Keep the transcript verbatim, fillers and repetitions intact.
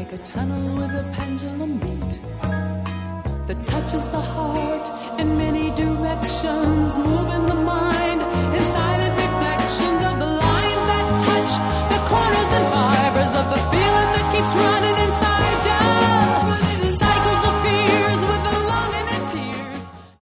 like a tunnel with a pendulum beat that touches the heart in many directions.